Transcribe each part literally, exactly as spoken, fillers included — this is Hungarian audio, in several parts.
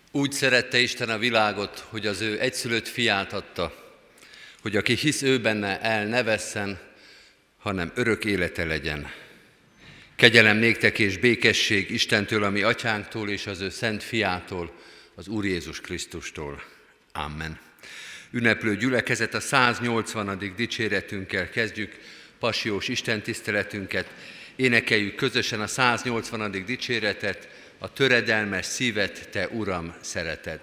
Úgy szerette Isten a világot, hogy az ő egyszülött fiát adta, hogy aki hisz ő benne, el ne vesszen, hanem örök élete legyen. Kegyelem néktek és békesség Istentől, a mi atyánktól és az ő szent fiától, az Úr Jézus Krisztustól. Amen. Ünneplő gyülekezet, a száznyolcvanadik dicséretünkkel kezdjük passiós istentiszteletünket. Énekeljük közösen a száznyolcvanadik dicséretet, a töredelmes szívet, te Uram, szereted.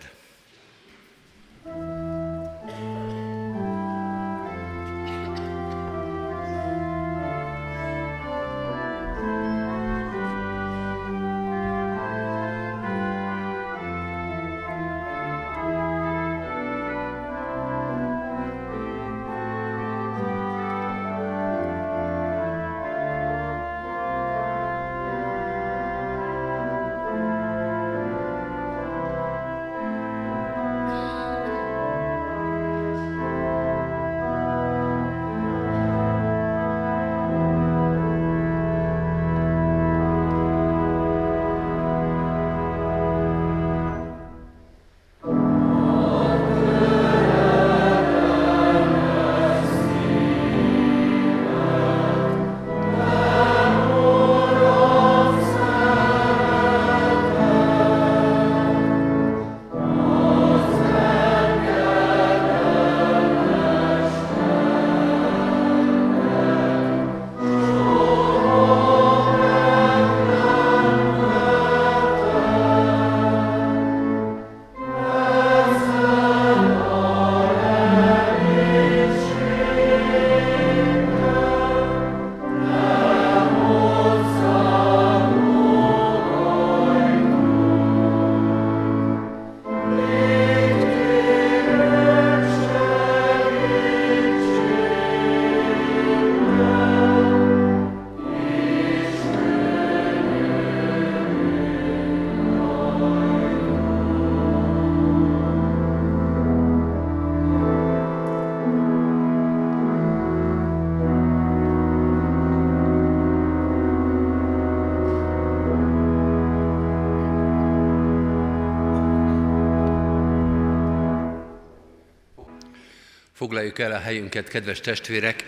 Foglaljuk el a helyünket, kedves testvérek!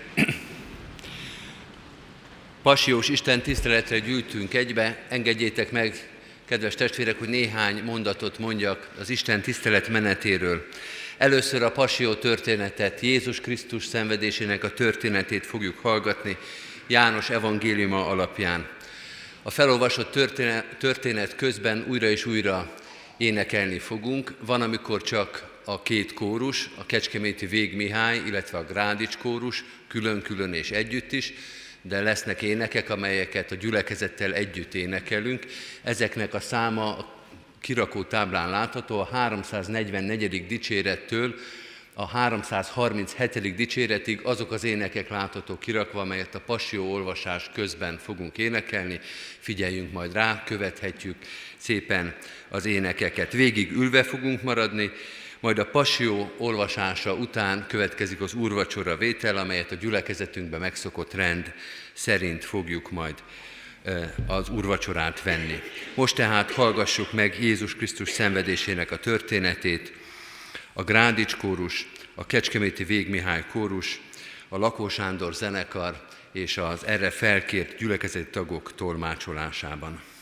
Passiós Isten tiszteletre gyűltünk egybe. Engedjétek meg, kedves testvérek, hogy néhány mondatot mondjak az Isten tisztelet menetéről. Először a passzió történetet, Jézus Krisztus szenvedésének a történetét fogjuk hallgatni János evangéliuma alapján. A felolvasott történet, történet közben újra és újra énekelni fogunk. Van, amikor csak a két kórus, a kecskeméti Vég Mihály, illetve a Grádics kórus, külön-külön és együtt is, de lesznek énekek, amelyeket a gyülekezettel együtt énekelünk. Ezeknek a száma a kirakó táblán látható, a háromszáznegyvennegyedik dicsérettől a háromszázharminchetedik dicséretig azok az énekek láthatók kirakva, amelyet a passió olvasás közben fogunk énekelni. Figyeljünk majd rá, követhetjük szépen az énekeket. Végig ülve fogunk maradni, majd a passió olvasása után következik az úrvacsora vétel, amelyet a gyülekezetünkben megszokott rend szerint fogjuk majd az úrvacsorát venni. Most tehát hallgassuk meg Jézus Krisztus szenvedésének a történetét. A Grádics kórus, a kecskeméti Vég Mihály kórus, a Lakó Sándor zenekar és az erre felkért gyülekezeti tagok tolmácsolásában.